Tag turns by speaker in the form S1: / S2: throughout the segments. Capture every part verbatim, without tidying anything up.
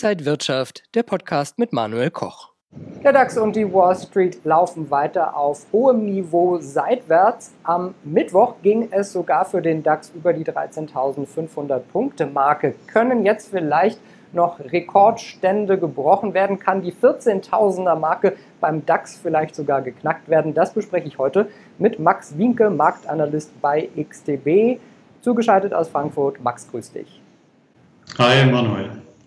S1: Inside Wirtschaft, der Podcast mit Manuel Koch.
S2: Der DAX und die Wall Street laufen weiter auf hohem Niveau seitwärts. Am Mittwoch ging es sogar für den DAX über die dreizehntausendfünfhundert Punkte Marke. Können jetzt vielleicht noch Rekordstände gebrochen werden? Kann die vierzehntausender Marke beim DAX vielleicht sogar geknackt werden? Das bespreche ich heute mit Max Wienke, Marktanalyst bei X T B. Zugeschaltet aus Frankfurt. Max, grüß dich.
S3: Hi Manuel.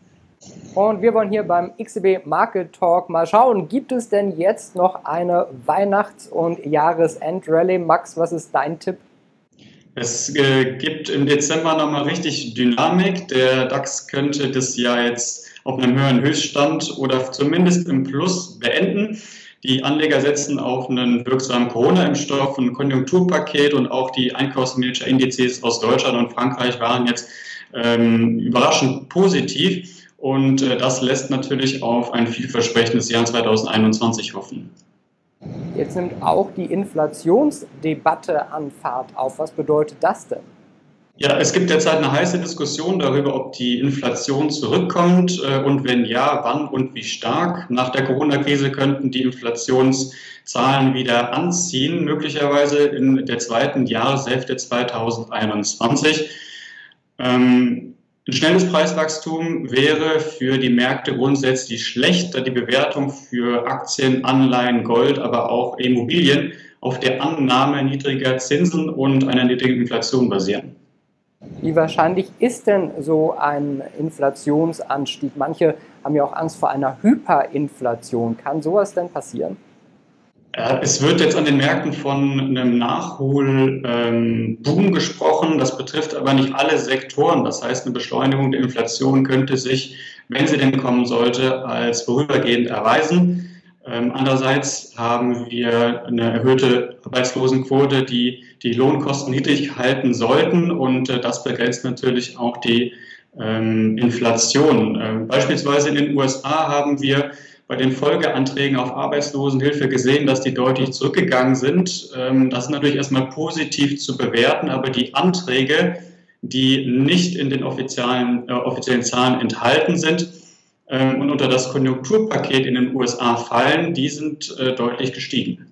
S2: Und wir wollen hier beim X T B Market Talk mal schauen, gibt es denn jetzt noch eine Weihnachts- und Jahresendrallye? Max, was ist dein Tipp?
S3: Es äh, gibt im Dezember nochmal richtig Dynamik. Der DAX könnte das Jahr jetzt auf einem höheren Höchststand oder zumindest im Plus beenden. Die Anleger setzen auf einen wirksamen Corona-Impfstoff, ein Konjunkturpaket und auch die Einkaufsmanager-Indizes aus Deutschland und Frankreich waren jetzt ähm, überraschend positiv. Und äh, das lässt natürlich auf ein vielversprechendes Jahr zweitausendeinundzwanzig hoffen.
S2: Jetzt nimmt auch die Inflationsdebatte an Fahrt auf. Was bedeutet das denn?
S3: Ja, es gibt derzeit eine heiße Diskussion darüber, ob die Inflation zurückkommt äh, und wenn ja, wann und wie stark. Nach der Corona-Krise könnten die Inflationszahlen wieder anziehen, möglicherweise in der zweiten Jahreshälfte zweitausendeinundzwanzig. Ähm, Ein schnelles Preiswachstum wäre für die Märkte grundsätzlich schlecht, da die Bewertung für Aktien, Anleihen, Gold, aber auch Immobilien auf der Annahme niedriger Zinsen und einer niedrigen Inflation basieren.
S2: Wie wahrscheinlich ist denn so ein Inflationsanstieg? Manche haben ja auch Angst vor einer Hyperinflation. Kann sowas denn passieren?
S3: Es wird jetzt an den Märkten von einem Nachholboom ähm, gesprochen. Das betrifft aber nicht alle Sektoren. Das heißt, eine Beschleunigung der Inflation könnte sich, wenn sie denn kommen sollte, als vorübergehend erweisen. Ähm, andererseits haben wir eine erhöhte Arbeitslosenquote, die die Lohnkosten niedrig halten sollten. Und äh, das begrenzt natürlich auch die ähm, Inflation. Ähm, beispielsweise in den U S A haben wir bei den Folgeanträgen auf Arbeitslosenhilfe gesehen, dass die deutlich zurückgegangen sind. Das ist natürlich erstmal positiv zu bewerten, aber die Anträge, die nicht in den offiziellen, äh, offiziellen Zahlen enthalten sind ähm, und unter das Konjunkturpaket in den U S A fallen, die sind äh, deutlich gestiegen.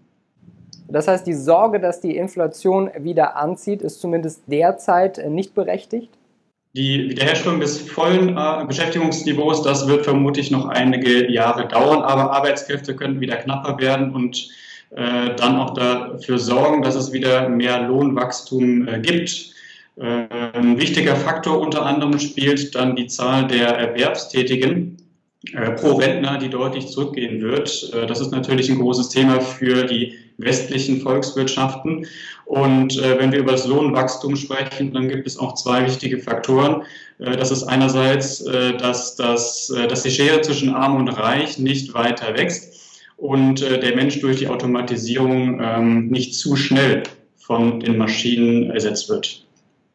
S2: Das heißt, die Sorge, dass die Inflation wieder anzieht, ist zumindest derzeit nicht berechtigt?
S3: Die Wiederherstellung des vollen äh, Beschäftigungsniveaus, das wird vermutlich noch einige Jahre dauern, aber Arbeitskräfte könnten wieder knapper werden und äh, dann auch dafür sorgen, dass es wieder mehr Lohnwachstum äh, gibt. Äh, ein wichtiger Faktor unter anderem spielt dann die Zahl der Erwerbstätigen äh, pro Rentner, die deutlich zurückgehen wird. Äh, das ist natürlich ein großes Thema für die westlichen Volkswirtschaften. Und äh, wenn wir über das Lohnwachstum sprechen, dann gibt es auch zwei wichtige Faktoren. Äh, das ist einerseits, äh, dass, dass, äh, dass die Schere zwischen Arm und Reich nicht weiter wächst und äh, der Mensch durch die Automatisierung ähm, nicht zu schnell von den Maschinen ersetzt wird.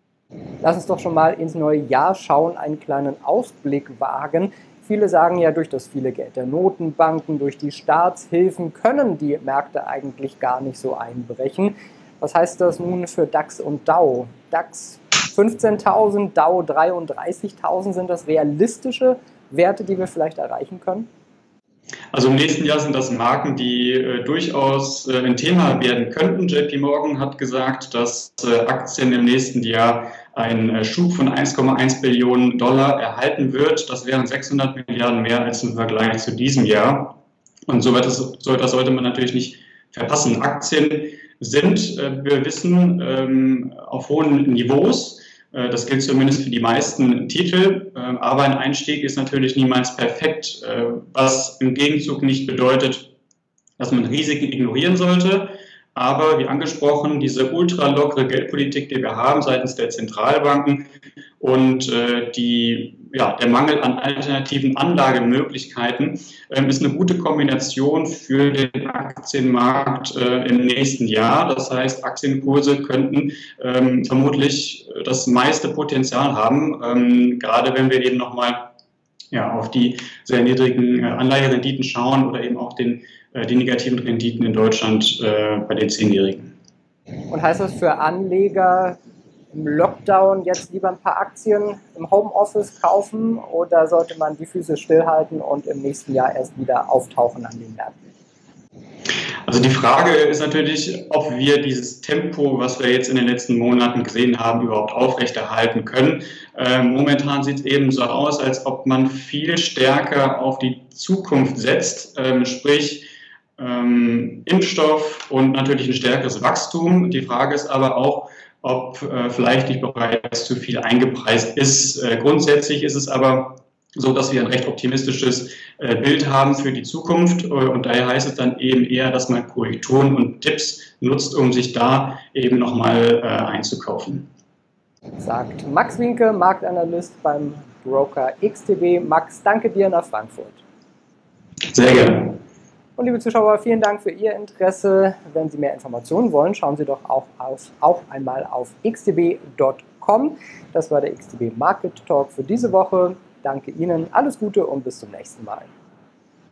S2: Lass uns doch schon mal ins neue Jahr schauen, einen kleinen Ausblick wagen. Viele sagen ja, durch das viele Geld der Notenbanken, durch die Staatshilfen können die Märkte eigentlich gar nicht so einbrechen. Was heißt das nun für DAX und Dow? DAX fünfzehntausend, Dow dreiunddreißigtausend, sind das realistische Werte, die wir vielleicht erreichen können?
S3: Also im nächsten Jahr sind das Marken, die äh, durchaus äh, ein Thema werden könnten. J P Morgan hat gesagt, dass äh, Aktien im nächsten Jahr einen äh, Schub von eins Komma eins Billionen Dollar erhalten wird. Das wären sechshundert Milliarden mehr als im Vergleich zu diesem Jahr. Und so etwas, so etwas sollte man natürlich nicht verpassen. Aktien sind, äh, wir wissen, ähm, auf hohen Niveaus. Das gilt zumindest für die meisten Titel, aber ein Einstieg ist natürlich niemals perfekt, was im Gegenzug nicht bedeutet, dass man Risiken ignorieren sollte. Aber wie angesprochen, diese ultralockere Geldpolitik, die wir haben seitens der Zentralbanken und die, ja, der Mangel an alternativen Anlagemöglichkeiten ähm, ist eine gute Kombination für den Aktienmarkt äh, im nächsten Jahr. Das heißt, Aktienkurse könnten ähm, vermutlich das meiste Potenzial haben, ähm, gerade wenn wir eben nochmal ja, auf die sehr niedrigen äh, Anleiherenditen schauen oder eben auch den, äh, die negativen Renditen in Deutschland äh, bei den Zehnjährigen.
S2: Und heißt das für Anleger, im Lockdown jetzt lieber ein paar Aktien im Homeoffice kaufen oder sollte man die Füße stillhalten und im nächsten Jahr erst wieder auftauchen an den Märkten?
S3: Also die Frage ist natürlich, ob wir dieses Tempo, was wir jetzt in den letzten Monaten gesehen haben, überhaupt aufrechterhalten können. Ähm, momentan sieht es eben so aus, als ob man viel stärker auf die Zukunft setzt, ähm, sprich ähm, Impfstoff und natürlich ein stärkeres Wachstum. Die Frage ist aber auch, ob äh, vielleicht nicht bereits zu viel eingepreist ist. Äh, grundsätzlich ist es aber so, dass wir ein recht optimistisches äh, Bild haben für die Zukunft äh, und daher heißt es dann eben eher, dass man Korrekturen und Tipps nutzt, um sich da eben nochmal äh, einzukaufen.
S2: Sagt Max Winke, Marktanalyst beim Broker X T B. Max, danke dir nach Frankfurt.
S3: Sehr gerne.
S2: Und liebe Zuschauer, vielen Dank für Ihr Interesse. Wenn Sie mehr Informationen wollen, schauen Sie doch auch, auf, auch einmal auf x t b punkt com. Das war der X T B Market Talk für diese Woche. Danke Ihnen, alles Gute und bis zum nächsten Mal.